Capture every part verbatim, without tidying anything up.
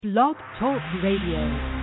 Blog Talk Radio.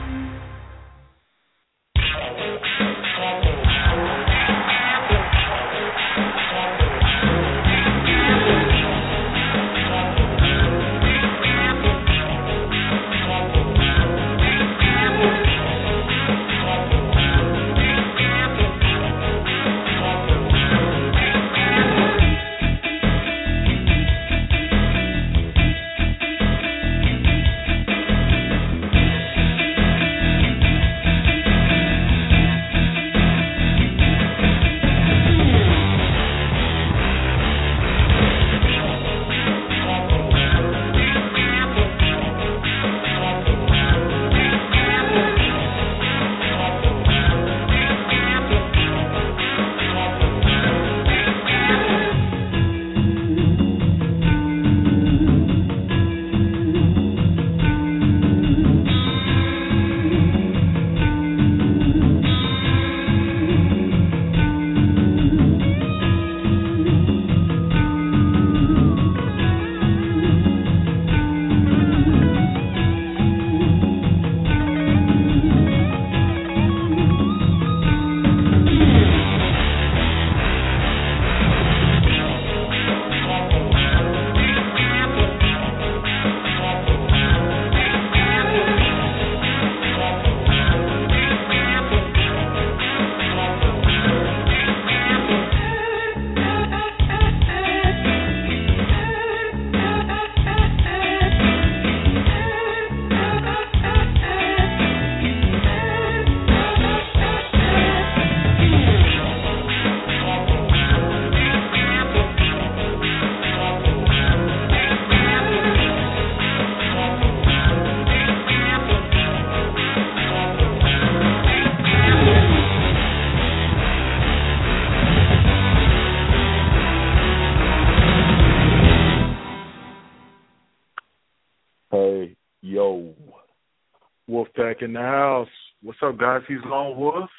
In the house. What's up, guys? He's Lone Wolf,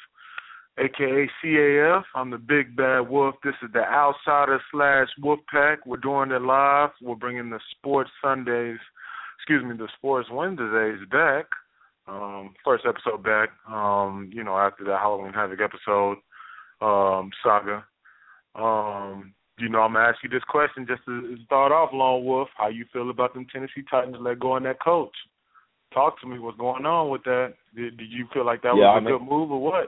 a k a. C A F. I'm the big bad wolf. This is the Outsider slash Wolfpack. We're doing it live. We're bringing the Sports Sundays, excuse me, the Sports Wednesdays back. Um, first episode back, um, you know, after the Halloween Havoc episode um, saga. Um, you know, I'm going to ask you this question just to start off, Lone Wolf. How you feel about them Tennessee Titans let go on that coach? Talk to me. What's going on with that? Did, did you feel like that yeah, was a I mean, good move or what?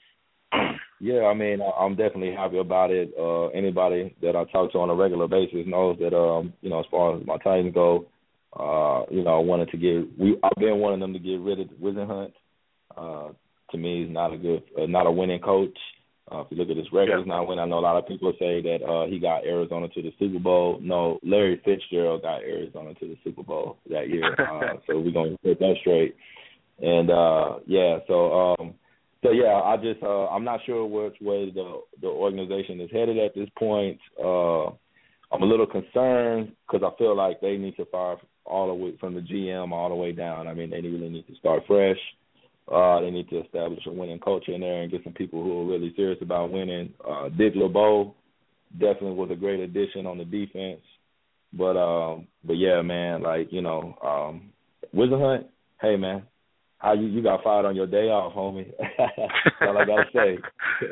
yeah, I mean, I'm definitely happy about it. Uh, anybody that I talk to on a regular basis knows that, um, you know, as far as my Titans go, uh, you know, I wanted to get. We I've been wanting them to get rid of Wisenhunt. Uh, to me, he's not a good, uh, not a winning coach. Uh, if you look at his record, he's not winning. I know a lot of people say that uh, he got Arizona to the Super Bowl. No, Larry Fitzgerald got Arizona to the Super Bowl that year. Uh, so we're going to put that straight. And, uh, yeah, so, um, so yeah, I just, uh, I'm not sure which way the, the organization is headed at this point. Uh, I'm a little concerned because I feel like they need to fire all the way from the G M all the way down. I mean, they really need to start fresh. Uh, they need to establish a winning culture in there and get some people who are really serious about winning. Uh, Dick LeBeau definitely was a great addition on the defense. But, um, but yeah, man, like, you know, um, Wisenhunt, hey, man, how you, you got fired on your day off, homie. That's all I got to say.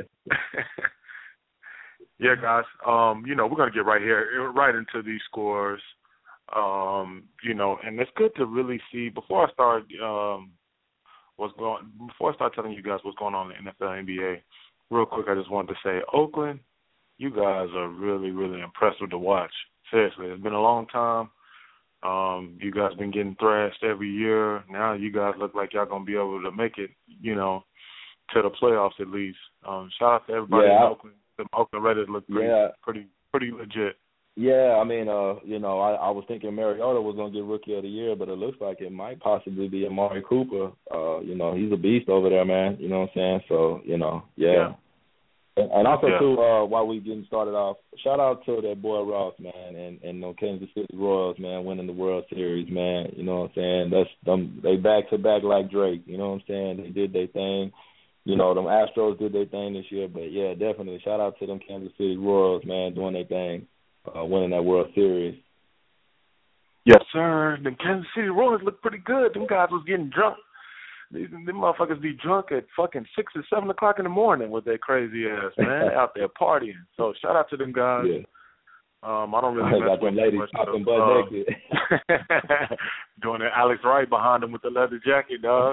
Yeah, guys, um, you know, we're going to get right here, right into these scores, um, you know, and it's good to really see, before I start um, – What's going before I start telling you guys what's going on in the N F L, N B A, real quick, I just wanted to say, Oakland, you guys are really, really impressive to watch. Seriously, it's been a long time. Um, you guys been getting thrashed every year. Now you guys look like y'all gonna be able to make it, you know, to the playoffs at least. Um, shout out to everybody yeah, in Oakland. The Oakland Raiders look pretty, yeah. pretty, pretty legit. Yeah, I mean, uh, you know, I, I was thinking Mariota was going to get Rookie of the Year, but it looks like it might possibly be Amari Cooper. Uh, you know, he's a beast over there, man. You know what I'm saying? So, you know, yeah. yeah. And, and also, yeah. too, uh, while we getting started off, shout out to that boy Ross, man, and, and the Kansas City Royals, man, winning the World Series, man. You know what I'm saying? That's them. They back-to-back like Drake. You know what I'm saying? They did their thing. You know, them Astros did their thing this year. But, yeah, definitely shout out to them Kansas City Royals, man, doing their thing. Uh, winning that World Series. Yes, sir. The Kansas City Royals look pretty good. Them guys was getting drunk. These them motherfuckers be drunk at fucking six or seven o'clock in the morning with their crazy ass, man, out there partying. So shout out to them guys. Yeah. Um, I don't really I mess got with them them ladies much. talking though. butt Uh, naked. doing it, Alex Wright behind him with the leather jacket, dog.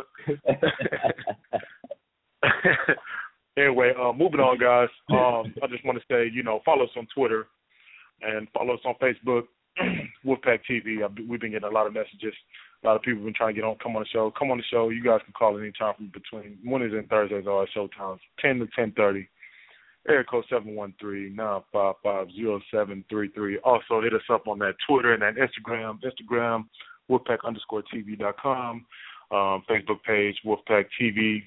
Anyway, uh, moving on, guys. Um, I just want to say, you know, follow us on Twitter and follow us on Facebook, Wolfpack T V. I've, we've been getting a lot of messages. A lot of people have been trying to get on, come on the show. Come on the show. You guys can call anytime from between Wednesdays and Thursdays are our show times, ten to ten thirty. Area code seven one three, nine five five, zero seven three three. Also, hit us up on that Twitter and that Instagram, Instagram, Wolfpack underscore TV dot com, um, Facebook page, Wolfpack T V.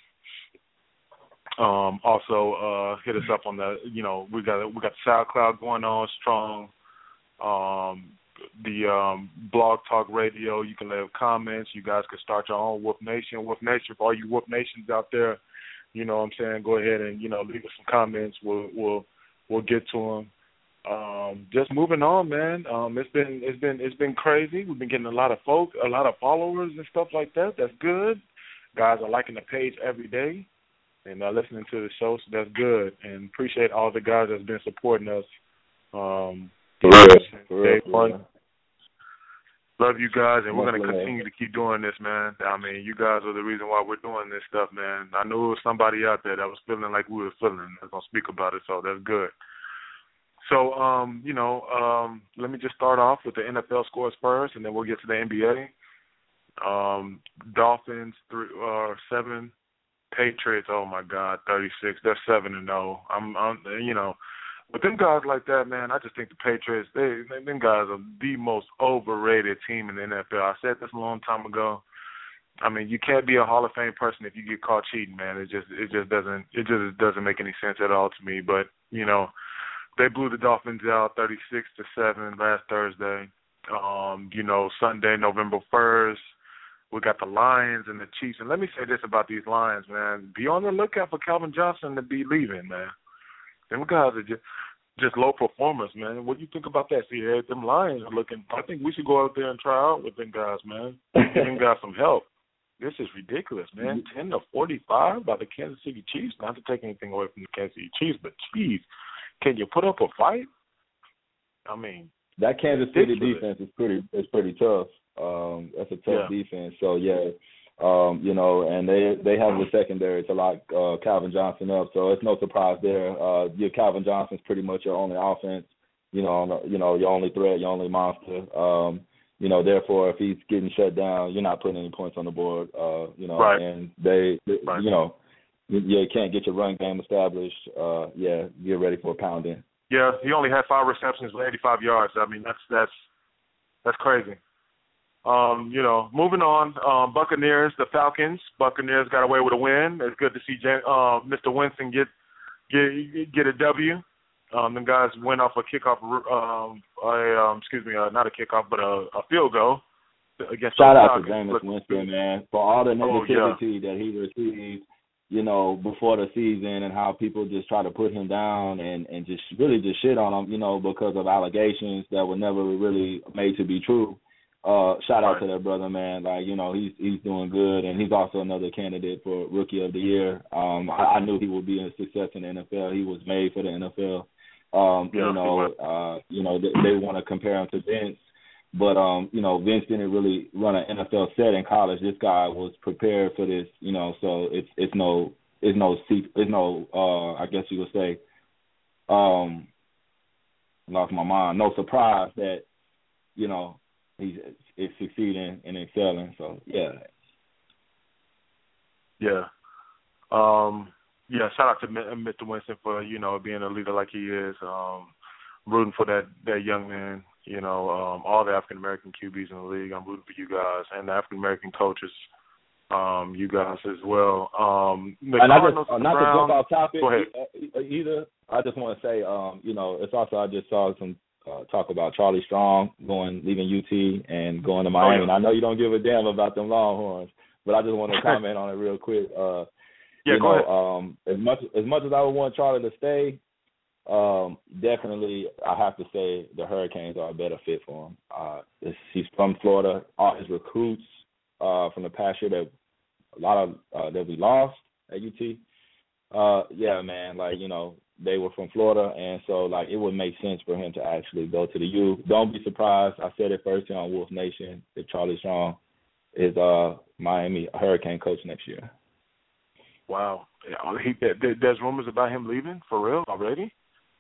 Um, also, uh, hit us up on the, you know, we got we got SoundCloud going on strong. Um, the um, Blog Talk Radio, you can leave comments. You guys can start your own Wolf Nation. Wolf Nation, for all you Wolf Nations out there, you know what I'm saying, go ahead and, you know, leave us some comments. We'll we'll we'll get to them. Um, just moving on, man. Um, it's been it's been it's been crazy. We've been getting a lot of folk, a lot of followers and stuff like that. That's good. Guys are liking the page every day and uh, listening to the show, so that's good. And appreciate all the guys that's been supporting us. Um, For real, for real, for real. Love you guys, and we're going to Definitely. continue to keep doing this, man. I mean, you guys are the reason why we're doing this stuff, man. I knew there was somebody out there that was feeling like we were feeling. I was going to speak about it, so that's good. So, um, you know, um, let me just start off with the N F L scores first, and then we'll get to the N B A. Um, Dolphins, three, uh, seven. Patriots, oh, my God, thirty-six. They're seven and oh. I'm, I'm, you know, with them guys like that, man, I just think the Patriots, they, they them guys are the most overrated team in the N F L. I said this a long time ago. I mean, you can't be a Hall of Fame person if you get caught cheating, man. It just it just doesn't it just doesn't make any sense at all to me. But, you know, they blew the Dolphins out thirty-six to seven last Thursday. Um, you know, Sunday, November first, we got the Lions and the Chiefs. And let me say this about these Lions, man. Be on the lookout for Calvin Johnson to be leaving, man. Them guys are just just low performers, man. What do you think about that? See, hey, them Lions are looking. I think we should go out there and try out with them guys, man. Give them guys some help. This is ridiculous, man. ten to forty-five by the Kansas City Chiefs. Not to take anything away from the Kansas City Chiefs, but geez, can you put up a fight? I mean, that Kansas City ridiculous. defense is pretty is pretty tough. Um, that's a tough Yeah. defense. So yeah. Um, you know, and they they have the secondary to lock uh, Calvin Johnson up, so it's no surprise there. Uh, your Calvin Johnson's pretty much your only offense, you know, you know, your only threat, your only monster. Um, you know, therefore, if he's getting shut down, you're not putting any points on the board. Uh, you know, right. and they, they right. you know, you, you can't get your run game established. Uh, yeah, get ready for a pounding. Yeah, he only had five receptions for eighty-five yards. I mean, that's that's that's crazy. Um, you know, moving on, um, Buccaneers, the Falcons. Buccaneers got away with a win. It's good to see Jan- uh, Mister Winston get get get a W. Um, them guys went off a kickoff, um, a, um, excuse me, uh, not a kickoff, but a, a field goal against Shout the out Falcons. to Jameis Winston, man, for all the negativity oh, yeah. that he received, you know, before the season, and how people just try to put him down and, and just really just shit on him, you know, because of allegations that were never really made to be true. Uh, shout out right. to that brother, man. Like, you know, he's he's doing good, and he's also another candidate for Rookie of the Year. Um, I, I knew he would be a success in the N F L. He was made for the N F L. Um, yeah, you know, uh, you know, they, they want to compare him to Vince, but um, you know, Vince didn't really run an N F L set in college. This guy was prepared for this, you know. So it's it's no it's no it's no uh, I guess you would say, um, lost my mind. No surprise that, you know, he's is succeeding and excelling. So yeah, yeah, um, yeah. Shout out to Mister Winston for, you know, being a leader like he is. Um, rooting for that that young man. You know, um, all the African American Q Bs in the league. I'm rooting for you guys and the African American coaches. Um, you guys as well. Um, the and I Cardinals just, uh, and not Browns, to jump off topic go ahead. either. I just want to say, um, you know, it's also I just saw some. Uh, talk about Charlie Strong going, leaving U T and going to Miami. Oh, yeah. And I know you don't give a damn about them Longhorns, but I just want to comment on it real quick. Uh, yeah, you go know, ahead. um, as much as much as I would want Charlie to stay, Um, definitely, I have to say the Hurricanes are a better fit for him. Uh, this, he's from Florida. All his recruits uh, from the past year, that a lot of uh, that we lost at U T. Uh, yeah, man, like, you know, they were from Florida, and so, like, it would make sense for him to actually go to the U. Don't be surprised. I said it first here on Wolf Nation if Charlie Strong is uh Miami Hurricane coach next year. Wow. He, there's rumors about him leaving for real already?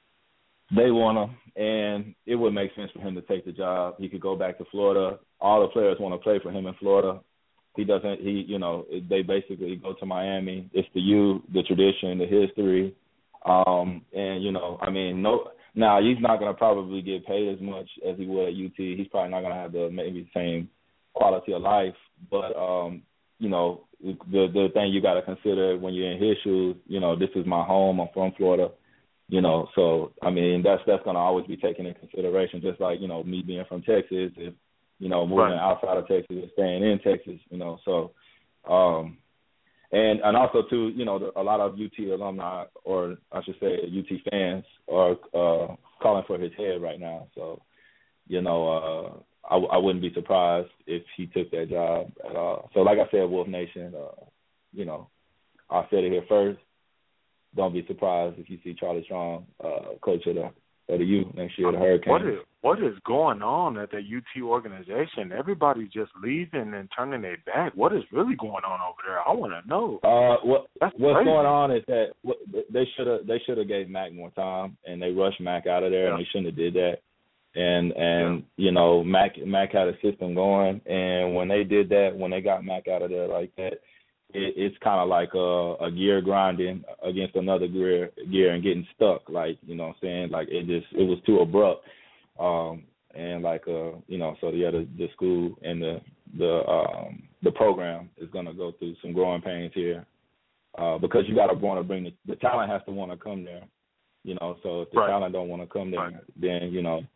They want him, and it would make sense for him to take the job. He could go back to Florida. All the players want to play for him in Florida. He doesn't, he, you know, they basically go to Miami. It's the U, the tradition, the history. Um, and, you know, I mean, no, now he's not going to probably get paid as much as he would at U T. He's probably not going to have the maybe the same quality of life. But, um, you know, the the thing you got to consider when you're in his shoes, you know, this is my home. I'm from Florida. You know, so, I mean, that's that's going to always be taken into consideration, just like, you know, me being from Texas, if, you know, moving right. outside of Texas and staying in Texas, you know. So, um, and and also, too, you know, a lot of U T alumni, or I should say U T fans, are uh, calling for his head right now. So, you know, uh, I, I wouldn't be surprised if he took that job at all. So, like I said, Wolf Nation, uh, you know, I said it here first. Don't be surprised if you see Charlie Strong, uh, coach of the, of the U next year, the Hurricanes. What is, what is going on at the U T organization? Everybody's just leaving and turning their back. What is really going on over there? I want to know. Uh, what, That's what's crazy. going on is that what, they should have they should have gave Mac more time, and they rushed Mac out of there, yeah. and they shouldn't have did that. And and yeah. you know, Mac Mac had a system going, and when they did that, when they got Mac out of there like that, It, it's kind of like a, a gear grinding against another gear, gear and getting stuck. Like, you know what I'm saying? Like, it just, it was too abrupt. Um, and like, uh, you know, so yeah, the, the school and the, the, um, the program is going to go through some growing pains here. Uh, because you got to want to bring the, the talent has to want to come there, you know, so if the right. talent don't want to come there, right. then, you know,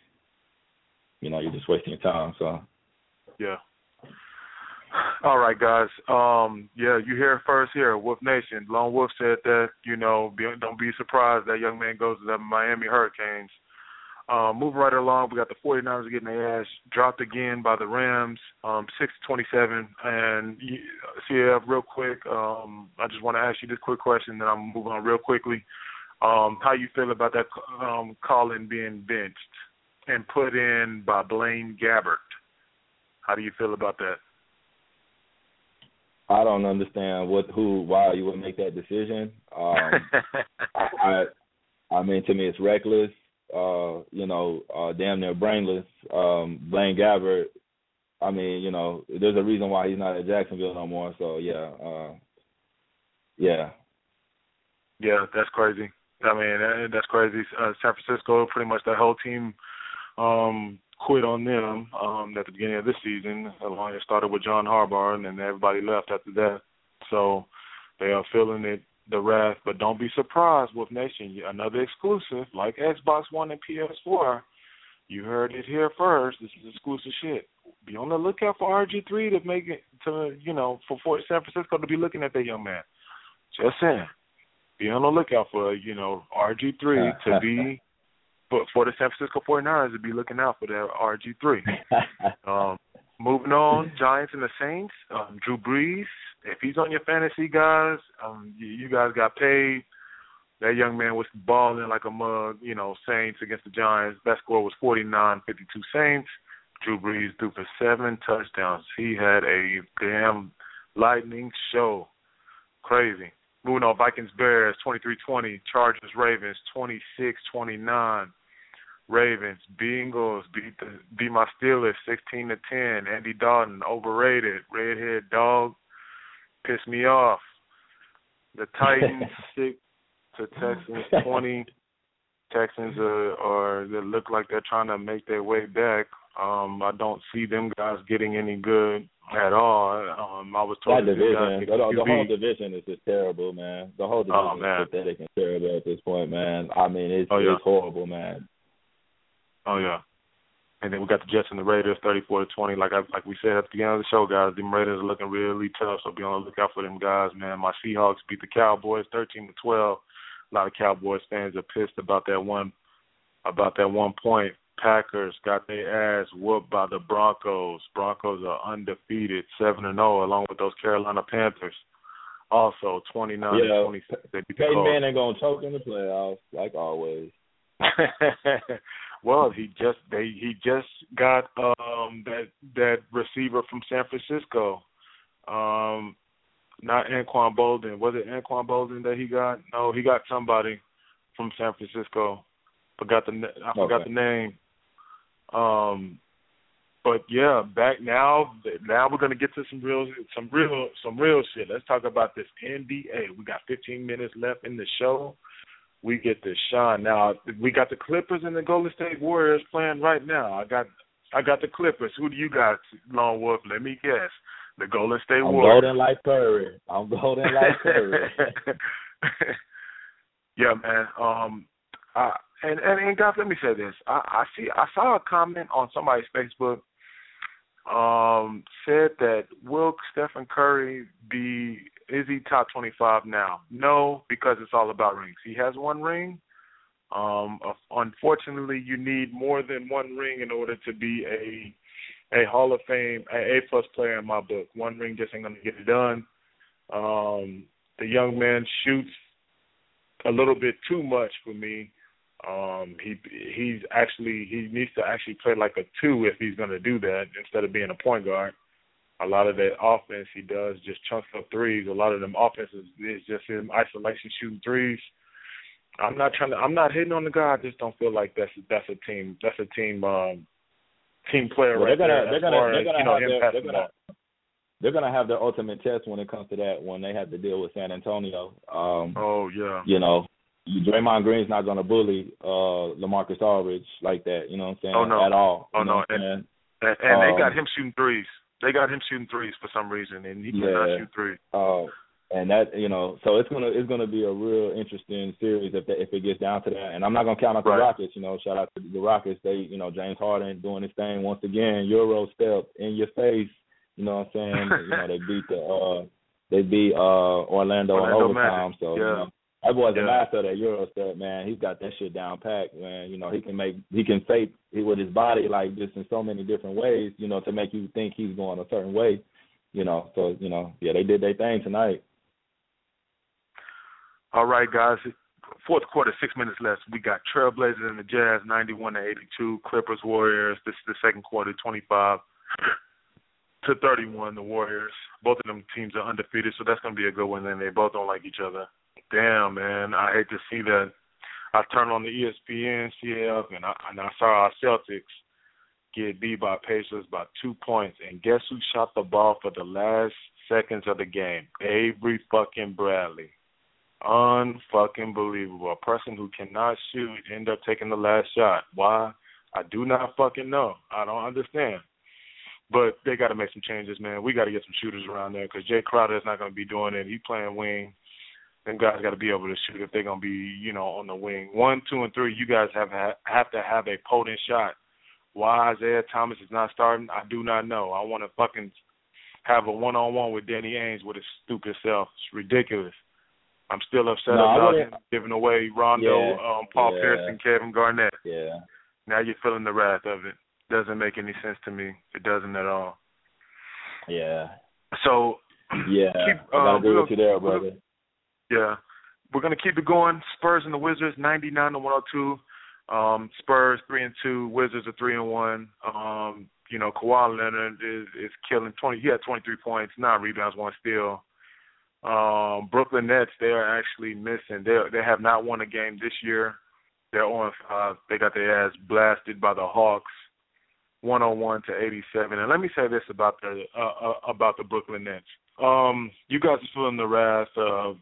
you know, you're just wasting your time. So, yeah. All right, guys. Um, yeah, you hear it first here, Wolf Nation. Lone Wolf said that, you know, be, don't be surprised that young man goes to the Miami Hurricanes. Um, moving right along, we got the 49ers getting their ass dropped again by the Rams, um, six to twenty-seven. And C F, real quick, um, I just want to ask you this quick question, then I'm moving on real quickly. Um, how you feel about that um, Colin being benched and put in by Blaine Gabbert? How do you feel about that? I don't understand what, who, why you would make that decision. Um, I, I, I mean, to me, it's reckless. Uh, you know, uh, damn near brainless. Um, Blaine Gabbert. I mean, you know, there's a reason why he's not at Jacksonville no more. So yeah, uh, yeah, yeah, that's crazy. I mean, that's crazy. Uh, San Francisco, pretty much that whole team. Um, quit on them um, at the beginning of this season. It started with John Harbaugh, and then everybody left after that. So they are feeling it, the wrath. But don't be surprised, Wolf Nation. Another exclusive, like Xbox One and P S four. You heard it here first. This is exclusive shit. Be on the lookout for R G three to make it to, you know, for, for San Francisco to be looking at that young man. Just saying. Be on the lookout for, you know, R G three to be. For, for the San Francisco 49ers to be looking out for their R G three. um, moving on, Giants and the Saints. Um, Drew Brees, if he's on your fantasy, guys, um, you, you guys got paid. That young man was balling like a mug, you know, Saints against the Giants. That score was forty-nine fifty-two Saints. Drew Brees threw for seven touchdowns. He had a damn lightning show. Crazy. Moving on, Vikings Bears twenty-three twenty, Chargers Ravens twenty-six twenty-nine. Ravens, Bengals beat the beat my Steelers sixteen to ten. Andy Dalton overrated. Redhead dog pissed me off. The Titans six to Texans twenty. Texans are, are they look like they're trying to make their way back. Um, I don't see them guys getting any good at all. Um, I was told that division, the, the whole division is just terrible, man. The whole division oh, is pathetic and terrible at this point, man. I mean, it's, oh, yeah. it's horrible, man. Oh yeah. And then we got the Jets and the Raiders, thirty-four to twenty. Like I, like we said at the beginning of the show, guys, them Raiders are looking really tough. So be on the lookout for them guys, man. My Seahawks beat the Cowboys, thirteen to twelve. A lot of Cowboys fans are pissed about that one about that one point. Packers got their ass whooped by the Broncos. Broncos are undefeated, seven and zero, along with those Carolina Panthers. Also, twenty-nine yeah, to twenty-six. They beat the Peyton Colts. Manning gonna choke in the playoffs, like always. Well, he just they he just got um that that receiver from San Francisco. Um, not Anquan Bolden. Was it Anquan Bolden that he got? No, he got somebody from San Francisco. Forgot the I forgot okay. the name. Um, but yeah, back now. Now we're gonna get to some real, some real, some real shit. Let's talk about this N B A. We got fifteen minutes left in the show. We get to shine now. We got the Clippers and the Golden State Warriors playing right now. I got, I got the Clippers. Who do you got, Lone Wolf? Let me guess. The Golden State I'm Warriors. golden like Curry. I'm golden like Curry. Yeah, man. Um, I, and, and and guys, let me say this. I, I see. I saw a comment on somebody's Facebook. Um, said that will Stephen Curry be? Is he top twenty-five now? No, because it's all about rings. He has one ring. Um, unfortunately, you need more than one ring in order to be a a Hall of Fame, a A plus player in my book. One ring just ain't gonna get it done. Um, the young man shoots a little bit too much for me. Um, he he's actually he needs to actually play like a two if he's gonna do that instead of being a point guard. A lot of that offense he does just chunks up threes. A lot of them offenses is just in isolation shooting threes. I'm not trying to. I'm not hitting on the guy. I just don't feel like that's that's a team. That's a team. Um, team player well, right they're gonna, there. They're as gonna, far they're as, gonna you know, have him their, passing they're the gonna, ball. they're gonna have their ultimate test when it comes to that when they have to deal with San Antonio. Um, oh yeah. You know, Draymond Green's not gonna bully uh, LaMarcus Aldridge like that. You know what I'm saying? Oh no. At all. Oh you know no. And, and, and um, they got him shooting threes. They got him shooting threes for some reason, and he cannot yeah. shoot threes. Uh, and that you know, so it's gonna it's gonna be a real interesting series if that, if it gets down to that. And I'm not gonna count out the Right. Rockets. You know, shout out to the Rockets. They you know James Harden doing his thing once again. Euro step in your face. You know what I'm saying? you know they beat the uh, they beat uh, Orlando, Orlando in overtime. Magic. So yeah. you know, that boy's yeah. a master of that Euro step, man. He's got that shit down packed, man. You know he can make he can fake it with his body like just in so many different ways. You know to make you think he's going a certain way. You know, so you know, yeah, they did their thing tonight. All right, guys. Fourth quarter, six minutes left. We got Trailblazers and the Jazz, ninety-one to eighty-two. Clippers, Warriors. This is the second quarter, twenty-five to thirty-one. The Warriors. Both of them teams are undefeated, so that's going to be a good one. And they both don't like each other. Damn, man. I hate to see that. I turned on the E S P N, C A F, and I, and I saw our Celtics get beat by Pacers by two points. And guess who shot the ball for the last seconds of the game? Avery fucking Bradley. Unfucking believable. A person who cannot shoot end up taking the last shot. Why? I do not fucking know. I don't understand. But they got to make some changes, man. We got to get some shooters around there because Jay Crowder is not going to be doing it. He's playing wing. Them guys got to be able to shoot if they're going to be, you know, on the wing. One, two, and three, you guys have have to have a potent shot. Why Isaiah Thomas is not starting, I do not know. I want to fucking have a one-on-one with Danny Ainge with his stupid self. It's ridiculous. I'm still upset no, about him giving away Rondo, yeah, um, Paul yeah. Pierce, and Kevin Garnett. Yeah. Now you're feeling the wrath of it. Doesn't make any sense to me. It doesn't at all. Yeah. So, yeah, keep, I gotta uh, agree with you there, brother. Yeah. We're going to keep it going. Spurs and the Wizards, ninety-nine to one oh two. Um, Spurs three and two, Wizards are three and one. Um, you know, Kawhi Leonard is, is killing twenty. He had twenty-three points, nine rebounds, one steal. Um, Brooklyn Nets, they are actually missing. They they have not won a game this year. They're on five. They got their ass blasted by the Hawks, one oh one to eighty-seven. And let me say this about the uh, uh, about the Brooklyn Nets. Um, you guys are feeling the wrath of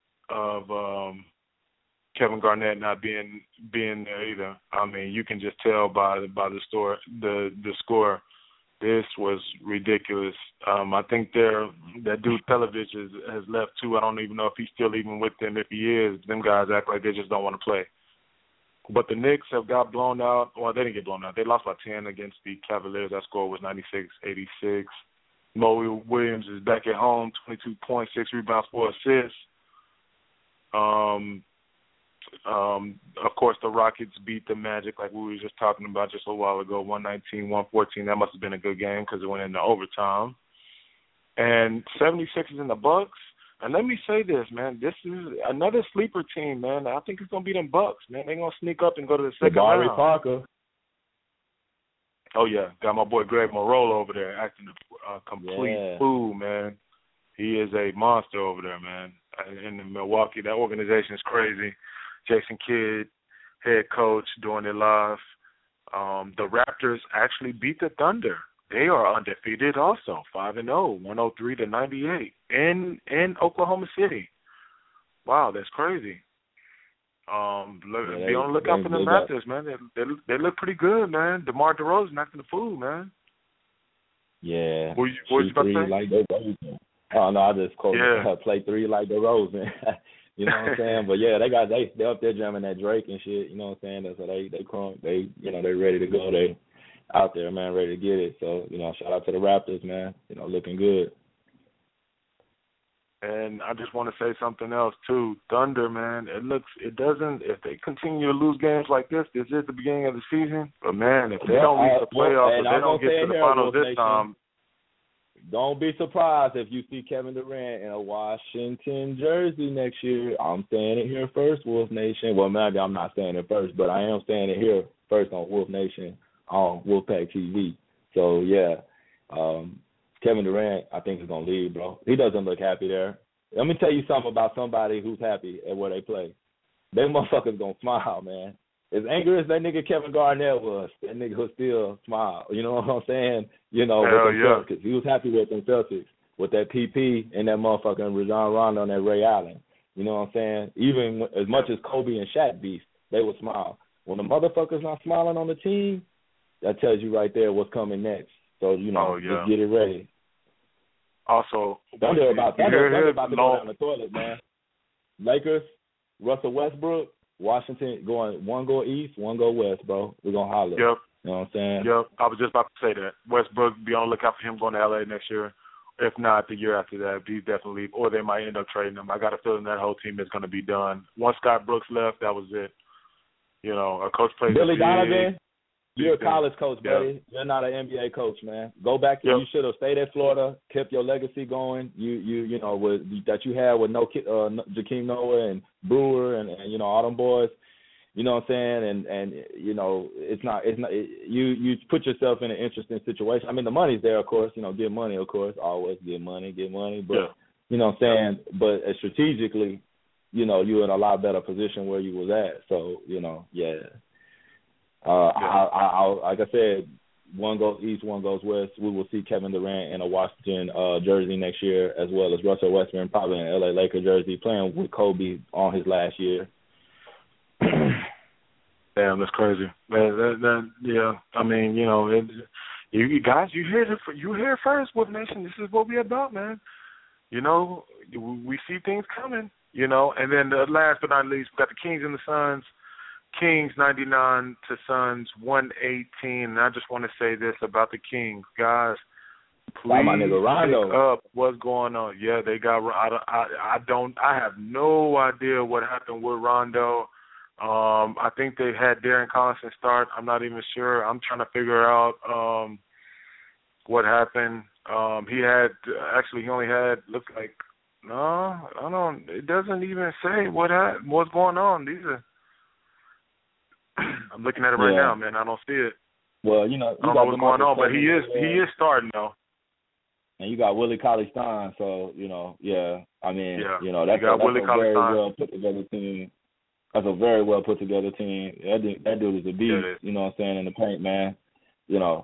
of um, Kevin Garnett not being being there either. I mean, you can just tell by by the store the the score. This was ridiculous. Um, I think they're, that dude Pelovich has, has left too. I don't even know if he's still even with them. If he is, them guys act like they just don't want to play. But the Knicks have got blown out. Well, they didn't get blown out. They lost by ten against the Cavaliers. That score was ninety-six eighty-six. Mo Williams is back at home, twenty-two points, six rebounds, four assists. Um, Um, of course, the Rockets beat the Magic, like we were just talking about just a while ago, one nineteen, one fourteen. That must have been a good game because it went into overtime. And seventy-sixers and the Bucks. And let me say this, man. This is another sleeper team, man. I think it's going to be them Bucks, man. They're going to sneak up and go to the second Jabari round. Parker. Oh, yeah. Got my boy Greg Monroe over there acting a uh, complete Yeah. fool, man. He is a monster over there, man. In the Milwaukee, that organization is crazy. Jason Kidd, head coach, doing it live. Um, the Raptors actually beat the Thunder. They are undefeated also, five and oh, one oh three to ninety-eight in in Oklahoma City. Wow, that's crazy. Um, look, Yeah, be on the lookout for the got- Raptors, man. They, they they look pretty good, man. DeMar DeRozan acting the fool, man. Yeah. What you, what you about to Shoot three say? like DeRozan. Oh no, I just called Yeah. it, play three like DeRozan. You know what I'm saying? But yeah, they got they they up there jamming that Drake and shit. You know what I'm saying? That's so they they crunk. They you know they ready to go. They out there, man, ready to get it. So you know, shout out to the Raptors, man. You know, looking good. And I just want to say something else too. Thunder, man, it looks, it doesn't. If they continue to lose games like this, this is the beginning of the season. But man, if they Yeah, don't reach I- the playoffs, and if I'm they don't gonna get say to the here, finals Wolf this Nation, time, don't be surprised if you see Kevin Durant in a Washington jersey next year. I'm saying it here first, Wolf Nation. Well, maybe I'm not saying it first, but I am saying it here first on Wolf Nation on Wolfpack T V. So yeah, um, Kevin Durant, I think is gonna leave, bro. He doesn't look happy there. Let me tell you something about somebody who's happy at where they play. They motherfuckers gonna smile, man. As angry as that nigga Kevin Garnett was, that nigga will still smile. You know what I'm saying? You know, Hell with them yeah. Celtics. He was happy with them Celtics, with that P P and that motherfucking Rajon Rondo and that Ray Allen. You know what I'm saying? Even as much as Kobe and Shaq beast, they would smile. When the motherfuckers not smiling on the team, that tells you right there what's coming next. So, you know, Oh, yeah. just get it ready. Also, Thunder about, you Thunder, hear Thunder his about to go long- down the toilet, man. Lakers, Russell Westbrook, Washington going one go east, one go west, bro. We're gonna holler. Yep. You know what I'm saying? Yep. I was just about to say that. Westbrook, be on the lookout for him going to L A next year. If not, the year after that, he's definitely leave. Or they might end up trading him. I got a feeling that whole team is going to be done. Once Scott Brooks left, that was it. You know, a coach plays Billy the Donovan, you're a thing. college coach, Yeah. buddy. You're not an N B A coach, man. Go back to Yep. you should have stayed at Florida, kept your legacy going. You you you know with that you had with no ki- uh, Jakeem Noah and Brewer and, and you know all them boys. You know what I'm saying? And and you know it's not it's not it, you you put yourself in an interesting situation. I mean the money's there, of course. You know, get money, of course. Always get money, get money. But Yeah. you know what I'm saying? But uh, strategically, you know, you're in a lot better position where you was at. So you know, yeah. Uh, Yeah. I, I, I, like I said, one goes east, one goes west. We will see Kevin Durant in a Washington uh, jersey next year, as well as Russell Westbrook probably in an L A Laker jersey, playing with Kobe on his last year. Damn, that's crazy. Man, that, that, yeah, I mean, you know, it, you, you guys, you hear it, you hear it first, Wolf Nation. This is what we about, man. You know, we see things coming. You know, and then the last but not least, we got the Kings and the Suns. Kings ninety-nine to Suns one eighteen. And I just want to say this about the Kings, guys. Please my nigga Rondo. pick up what's going on. Yeah, they got. I, I, I don't. I have no idea what happened with Rondo. Um, I think they had Darren Collison start. I'm not even sure. I'm trying to figure out um, what happened. Um, he had actually he only had looks like no. I don't. It doesn't even say what ha- what's going on. These are. I'm looking at it right Yeah. now, man. I don't see it. Well, you know, you I don't got know what's going on, but he is Cousins, he is starting though. and you got Willie Cauley-Stein, so you know, yeah. I mean, Yeah. you know, that's, You got a, that's Willie a very Cauley-Stein. well put together team. That's a very well put together team. That dude, that dude is a beast. Yeah, it is. You know what I'm saying in the paint, man. You know.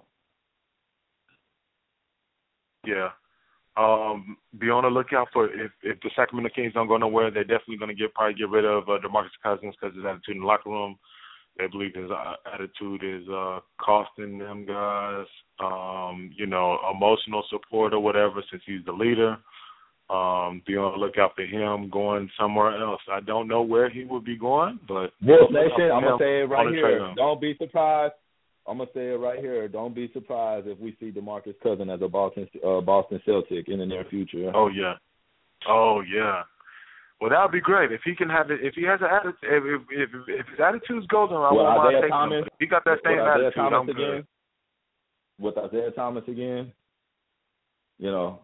Yeah. Um, be on the lookout for if if the Sacramento Kings don't go nowhere, they're definitely going to get probably get rid of uh, DeMarcus Cousins because his attitude in the locker room. They believe his uh, attitude is uh, costing them guys, um, you know, emotional support or whatever since he's the leader. Um, be on the lookout for him going somewhere else. I don't know where he would be going, but Wolf Nation, I'm going to say it on right the here. trade. Don't be surprised. I'm going to say it right here. Don't be surprised if we see DeMarcus Cousins as a Boston uh, Boston Celtic in the near future. Oh, yeah. Oh, yeah. Well, that would be great if he can have it. If he has an attitude, if if if, if his attitude's golden, I With won't mind Isaiah taking Thomas, him. But if he got that same with Isaiah attitude, Thomas I'm again, good. with Isaiah Thomas again, you know,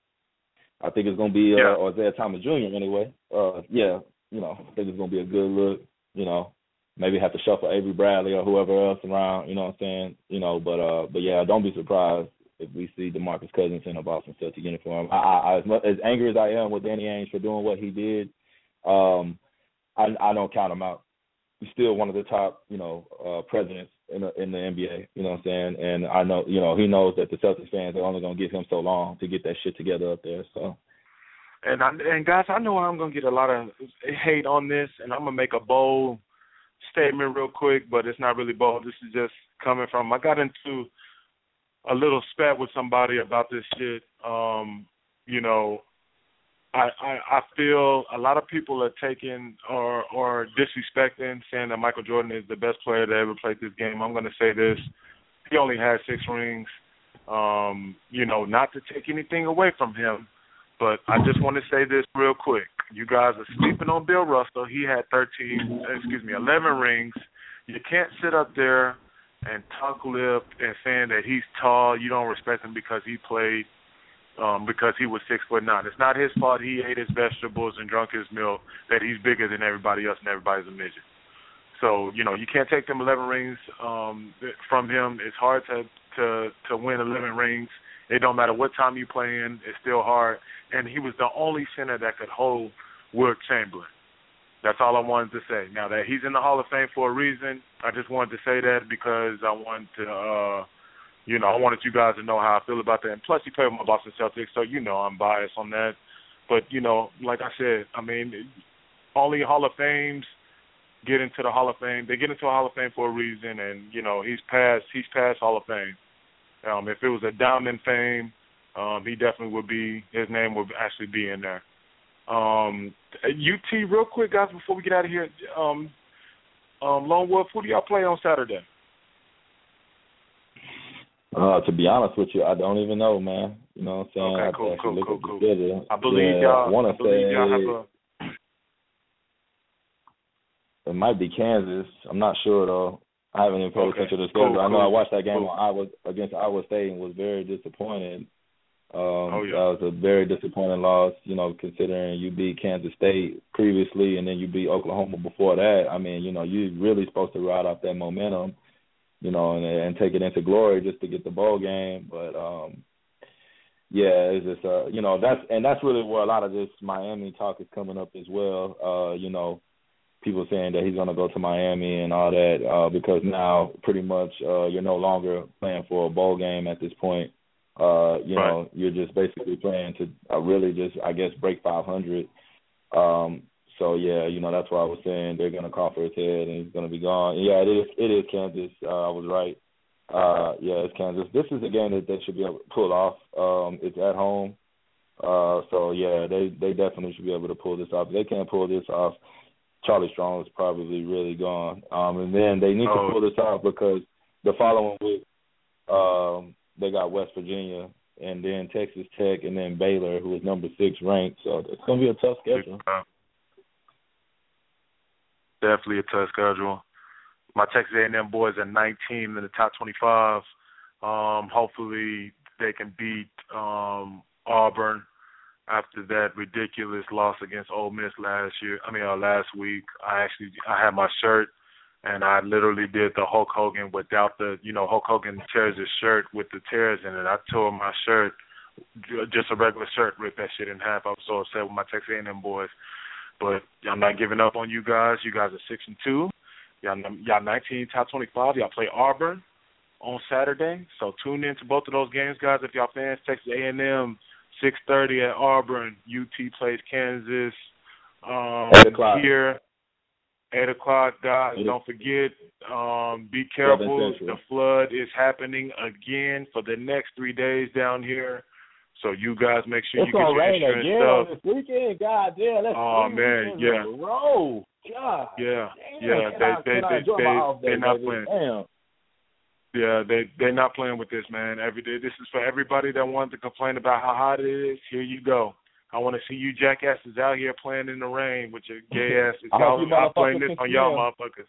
I think it's gonna be uh, Yeah. or Isaiah Thomas Junior anyway. Uh, yeah, you know, I think it's gonna be a good look. You know, maybe have to shuffle Avery Bradley or whoever else around. You know what I'm saying? You know, but uh, but yeah, don't be surprised if we see DeMarcus Cousins in a Boston Celtics uniform. I, I, as, much, as angry as I am with Danny Ainge for doing what he did, um, I, I don't count him out. He's still one of the top, you know, uh, presidents in the, in the N B A. You know what I'm saying? And I know, you know, he knows that the Celtics fans are only going to give him so long to get that shit together up there. So. And I, and guys, I know I'm gonna get a lot of hate on this, and I'm gonna make a bold statement real quick, but it's not really bold. This is just coming from. I got into a little spat with somebody about this shit. Um, you know, I, I I feel a lot of people are taking or or disrespecting, saying that Michael Jordan is the best player that ever played this game. I'm going to say this: he only had six rings. Um, you know, not to take anything away from him, but I just want to say this real quick. You guys are sleeping on Bill Russell. He had thirteen, excuse me, eleven rings. You can't sit up there and talk lip and saying that he's tall. You don't respect him because he played. Um, because he was six foot nine. It's not his fault he ate his vegetables and drunk his milk that he's bigger than everybody else and everybody's a midget. So, you know, you can't take them eleven rings um, from him. It's hard to, to, to win eleven rings. It don't matter what time you play in. It's still hard. And he was the only center that could hold Wilt Chamberlain. That's all I wanted to say. Now, that he's in the Hall of Fame for a reason, I just wanted to say that because I wanted to uh, – You know, I wanted you guys to know how I feel about that. And plus, he played with my Boston Celtics, so you know I'm biased on that. But, you know, like I said, I mean, only Hall of Fames get into the Hall of Fame. They get into the Hall of Fame for a reason, and, you know, he's past he's past Hall of Fame. Um, if it was a Diamond Fame, um, he definitely would be, his name would actually be in there. Um, U T, real quick, guys, before we get out of here, um, um, Lone Wolf, who do y'all play on Saturday? Uh, to be honest with you, I don't even know, man. You know what I'm saying? Okay, I cool, cool, cool, cool. Schedule. I believe yeah, y'all. I, I believe say y'all have a. It might be Kansas. I'm not sure though. I haven't even paid Okay. attention to the schedule. Cool, I know cool, I watched that game cool. on Iowa against Iowa State and was very disappointed. Um, oh yeah. That was a very disappointing loss. You know, considering you beat Kansas State previously and then you beat Oklahoma before that. I mean, you know, you're really supposed to ride off that momentum. You know, and, and take it into glory just to get the bowl game. But, um, yeah, it's just, uh, you know, that's and that's really where a lot of this Miami talk is coming up as well. Uh, you know, people saying that he's going to go to Miami and all that uh, because now pretty much uh, you're no longer playing for a bowl game at this point. Uh, you right. know, you're just basically playing to uh, really just, I guess, break five hundred. Um So, yeah, you know, that's why I was saying they're going to call for his head and he's going to be gone. Yeah, it is It is Kansas. Uh, I was right. Uh, yeah, it's Kansas. This is a game that they should be able to pull off. Um, it's at home. Uh, so, yeah, they, they definitely should be able to pull this off. If they can't pull this off, Charlie Strong is probably really gone. Um, and then they need oh. to pull this off because the following week um, they got West Virginia and then Texas Tech and then Baylor, who is number six ranked. So it's going to be a tough schedule. Definitely a tough schedule. My Texas A and M boys are nineteen in the top twenty-five. Um, hopefully they can beat um, Auburn after that ridiculous loss against Ole Miss last year. I mean, uh, last week. I actually I had my shirt, and I literally did the Hulk Hogan without the, you know, Hulk Hogan tears his shirt with the tears in it. I tore my shirt, just a regular shirt, ripped that shit in half. I was so upset with my Texas A and M boys. But I'm not giving up on you guys. You guys are six and two. Y'all, y'all nineteen top twenty-five. Y'all play Auburn on Saturday. So tune in to both of those games, guys. If y'all fans, Texas A and M six thirty at Auburn. U T plays Kansas. Um, Eight o'clock here. Eight o'clock, guys. Eight. Don't forget. Um, be careful. The flood is happening again for the next three days down here. So you guys make sure it's you get your rain insurance again stuff. This weekend, God damn, that's oh man, yeah, roll, God, yeah, damn. yeah. Can They I, they can they I they they're not baby? playing. Damn. Yeah, they they're not playing with this, man. Every day, this is for everybody that wanted to complain about how hot it is. Here you go. I want to see you jackasses out here playing in the rain with your gay asses. I Y'all, hope you I'm playing motherfuckers this can on y'all swim. motherfuckers.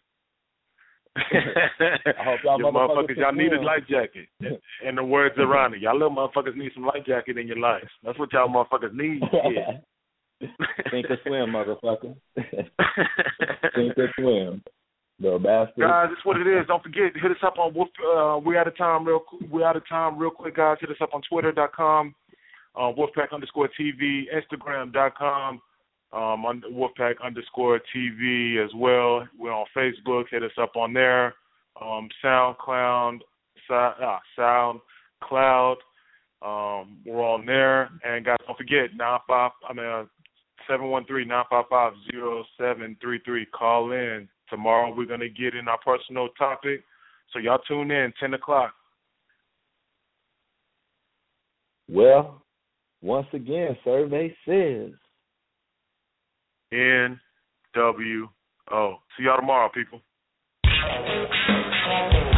I hope y'all Your motherfuckers, motherfuckers, y'all can need a swim. life jacket. In the words of Ronnie, y'all little motherfuckers need some life jacket in your life. That's what y'all motherfuckers need. Yeah. Sink or swim, motherfucker. Sink or swim. The bastard. Guys, that's what it is. Don't forget, hit us up on Wolf. Uh, we out of time, real. We out of time, real quick, guys. Hit us up on Twitter dot com, uh, Wolfpack underscore T V, Instagram dot com, um, on Wolfpack underscore T V as well. We're on Facebook. Hit us up on there. Um, SoundCloud, so, ah, SoundCloud. Um, we're on there. And guys, don't forget nine five. I mean, uh, seven one three nine five five zero seven three three. Call in. Tomorrow we're going to get in our personal topic. So y'all tune in, ten o'clock. Well, once again, survey says. N W O. See y'all tomorrow, people.